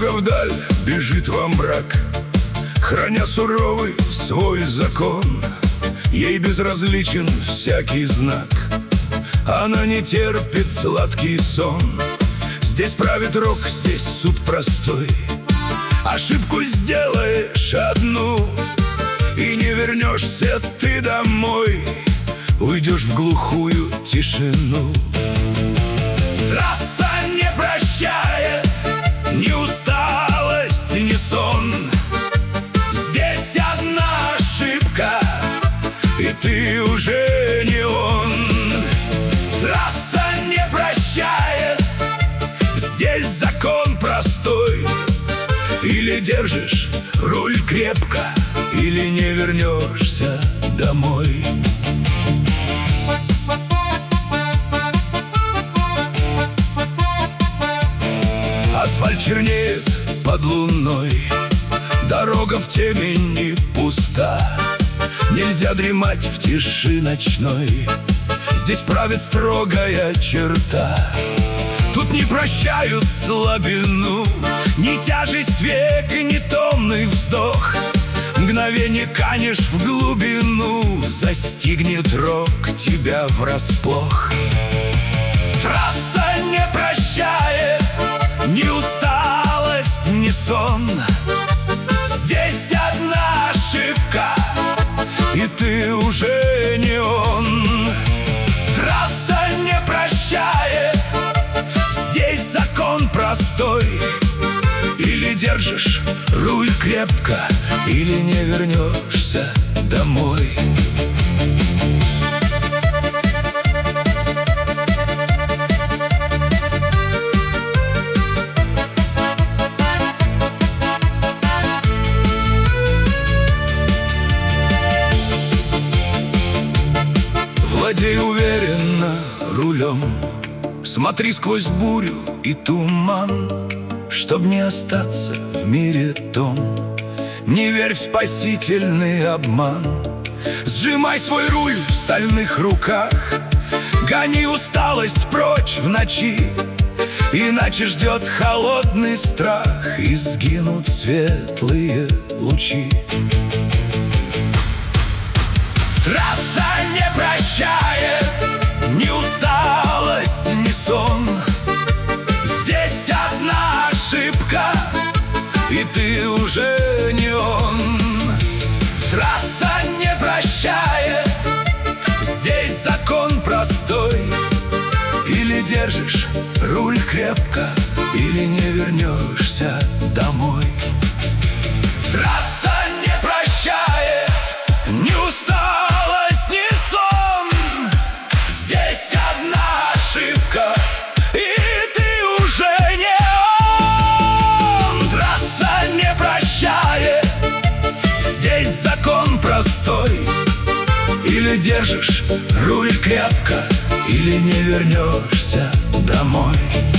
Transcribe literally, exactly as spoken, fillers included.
Дорога вдаль бежит во мрак, храня суровый свой закон. Ей безразличен всякий знак, она не терпит сладкий сон. Здесь правит рок, здесь суд простой. Ошибку сделаешь одну, и не вернешься ты домой, уйдешь в глухую тишину. Трасса не прощает ни усталость, ни сон. Здесь одна ошибка, и ты уже не он. Трасса не прощает, здесь закон простой. Или держишь руль крепко, или не вернешься домой. Асфальт чернеет под луной, дорога в темени пуста. Нельзя дремать в тиши ночной, здесь правит строгая черта. Тут не прощают слабину, ни тяжесть век, ни томный вздох. Мгновенье канешь в глубину, застигнет рок тебя врасплох. Трасса не прощает ни усталость, ни сон. Здесь одна ошибка, и ты уже не он. Трасса не прощает, здесь закон простой. Или держишь руль крепко, или не вернешься домой. Владей уверенно рулем, смотри сквозь бурю и туман, чтоб не остаться в мире том. Не верь в спасительный обман. Сжимай свой руль в стальных руках, гони усталость прочь в ночи, иначе ждет холодный страх, и сгинут светлые лучи. Трасса не прощает ни усталость, ни сон. Здесь одна ошибка, и ты уже не он. Трасса не прощает, здесь закон простой. Или держишь руль крепко, или не вернешься домой. Трасса не прощает ни усталость, ни сон. Здесь одна ошибка, и ты уже не он. Трасса не прощает, здесь закон простой. Или держишь руль крепко, или не вернешься домой.